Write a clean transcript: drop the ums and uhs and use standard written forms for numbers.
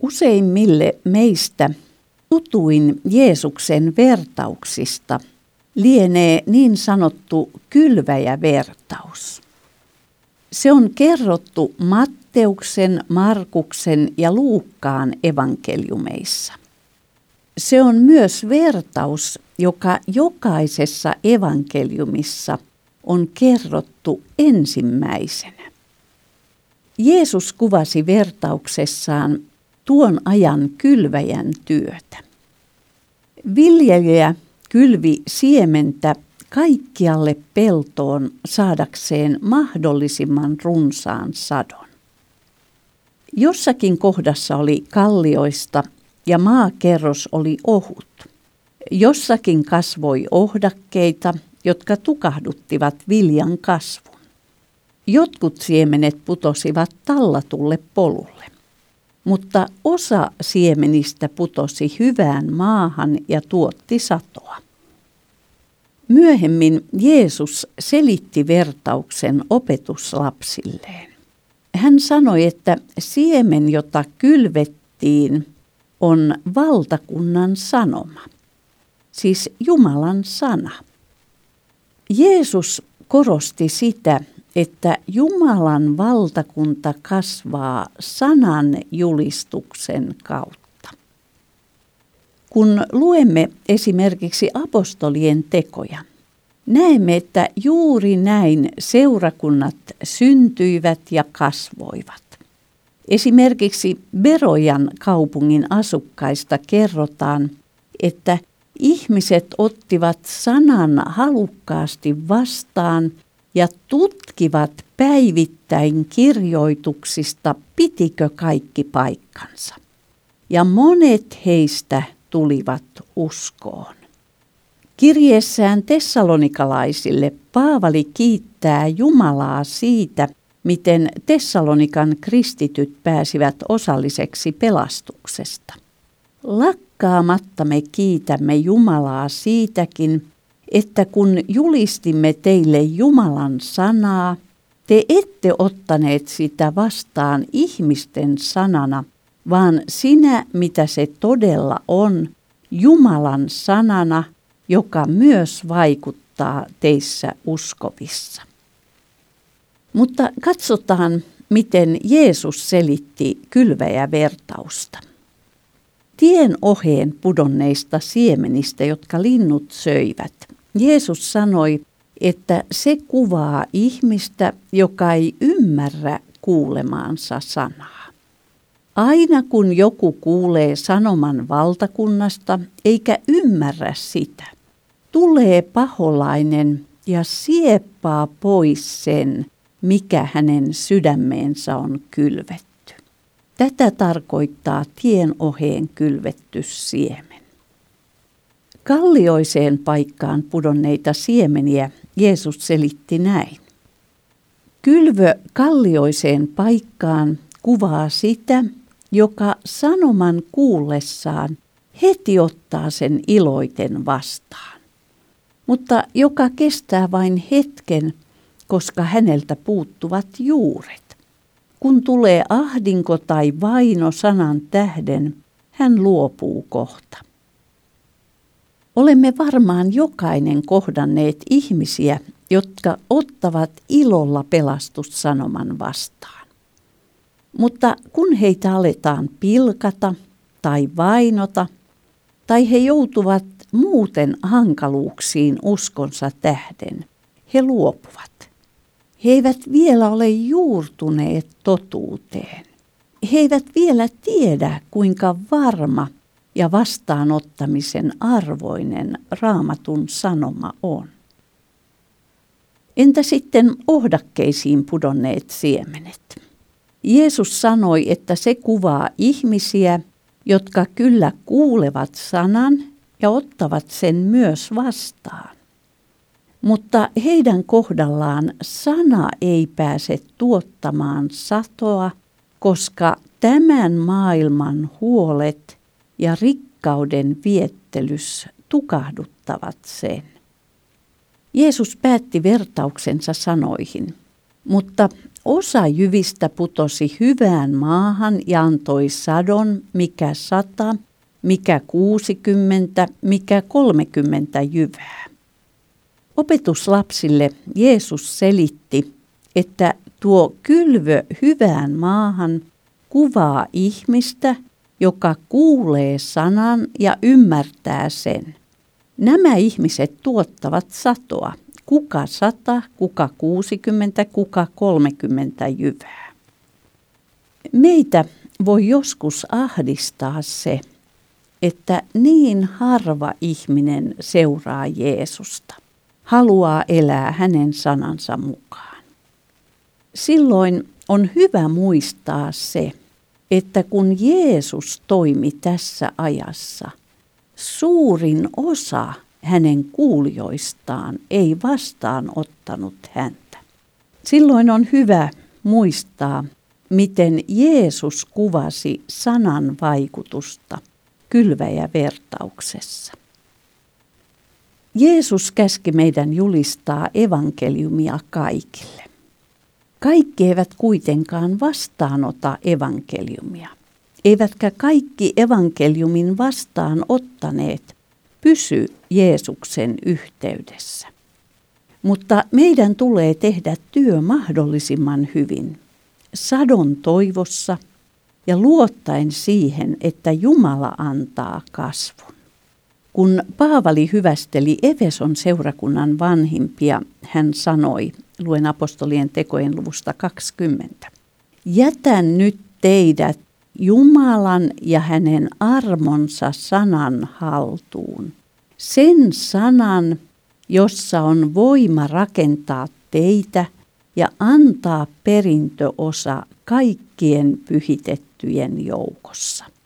Useimmille meistä tutuin Jeesuksen vertauksista lienee niin sanottu kylväjävertaus. Se on kerrottu Matteuksen, Markuksen ja Luukkaan evankeliumeissa. Se on myös vertaus, joka jokaisessa evankeliumissa on kerrottu ensimmäisenä. Jeesus kuvasi vertauksessaan tuon ajan kylväjän työtä. Viljelijä kylvi siementä kaikkialle peltoon saadakseen mahdollisimman runsaan sadon. Jossakin kohdassa oli kallioista ja maakerros oli ohut. Jossakin kasvoi ohdakkeita, jotka tukahduttivat viljan kasvun. Jotkut siemenet putosivat tallatulle polulle, mutta osa siemenistä putosi hyvään maahan ja tuotti satoa. Myöhemmin Jeesus selitti vertauksen opetuslapsilleen. Hän sanoi, että siemen, jota kylvettiin, on valtakunnan sanoma, siis Jumalan sana. Jeesus korosti sitä, että Jumalan valtakunta kasvaa sanan julistuksen kautta. Kun luemme esimerkiksi apostolien tekoja, näemme, että juuri näin seurakunnat syntyivät ja kasvoivat. Esimerkiksi Berojan kaupungin asukkaista kerrotaan, että ihmiset ottivat sanan halukkaasti vastaan ja tutkivat päivittäin kirjoituksista, pitikö kaikki paikkansa. Ja monet heistä tulivat uskoon. Kirjeessään tessalonikalaisille Paavali kiittää Jumalaa siitä, miten Tessalonikan kristityt pääsivät osalliseksi pelastuksesta. Lakkaamatta me kiitämme Jumalaa siitäkin, että kun julistimme teille Jumalan sanaa, te ette ottaneet sitä vastaan ihmisten sanana, vaan sinä, mitä se todella on, Jumalan sanana, joka myös vaikuttaa teissä uskovissa. Mutta katsotaan, miten Jeesus selitti kylväjävertausta. Tien oheen pudonneista siemenistä, jotka linnut söivät, Jeesus sanoi, että se kuvaa ihmistä, joka ei ymmärrä kuulemaansa sanaa. Aina kun joku kuulee sanoman valtakunnasta eikä ymmärrä sitä, tulee paholainen ja sieppaa pois sen, mikä hänen sydämeensä on kylvetty. Tätä tarkoittaa tien oheen kylvetty siemen. Kallioiseen paikkaan pudonneita siemeniä Jeesus selitti näin. Kylvö kallioiseen paikkaan kuvaa sitä, joka sanoman kuullessaan heti ottaa sen iloiten vastaan, mutta joka kestää vain hetken, koska häneltä puuttuvat juuret. Kun tulee ahdinko tai vaino sanan tähden, hän luopuu kohta. Olemme varmaan jokainen kohdanneet ihmisiä, jotka ottavat ilolla pelastussanoman vastaan. Mutta kun heitä aletaan pilkata tai vainota, tai he joutuvat muuten hankaluuksiin uskonsa tähden, he luopuvat. He eivät vielä ole juurtuneet totuuteen. He eivät vielä tiedä, kuinka varma ja vastaanottamisen arvoinen Raamatun sanoma on. Entä sitten ohdakkeisiin pudonneet siemenet? Jeesus sanoi, että se kuvaa ihmisiä, jotka kyllä kuulevat sanan ja ottavat sen myös vastaan. Mutta heidän kohdallaan sana ei pääse tuottamaan satoa, koska tämän maailman huolet ja rikkauden viettelys tukahduttavat sen. Jeesus päätti vertauksensa sanoihin, mutta osa jyvistä putosi hyvään maahan ja antoi sadon, mikä 100, mikä 60, mikä 30 jyvää. Opetuslapsille Jeesus selitti, että tuo kylvö hyvään maahan kuvaa ihmistä, joka kuulee sanan ja ymmärtää sen. Nämä ihmiset tuottavat satoa, kuka 100, kuka 60, kuka 30 jyvää. Meitä voi joskus ahdistaa se, että niin harva ihminen seuraa Jeesusta, haluaa elää hänen sanansa mukaan. Silloin on hyvä muistaa se, että kun Jeesus toimi tässä ajassa, suurin osa hänen kuulijoistaan ei vastaanottanut häntä. Silloin on hyvä muistaa, miten Jeesus kuvasi sanan vaikutusta kylväjävertauksessa. Jeesus käski meidän julistaa evankeliumia kaikille. Kaikki eivät kuitenkaan vastaanota evankeliumia, eivätkä kaikki evankeliumin vastaanottaneet pysy Jeesuksen yhteydessä. Mutta meidän tulee tehdä työ mahdollisimman hyvin, sadon toivossa ja luottaen siihen, että Jumala antaa kasvun. Kun Paavali hyvästeli Efeson seurakunnan vanhimpia, hän sanoi, luen apostolien tekojen luvusta 20. Jätän nyt teidät Jumalan ja hänen armonsa sanan haltuun. Sen sanan, jossa on voima rakentaa teitä ja antaa perintöosa kaikkien pyhitettyjen joukossa.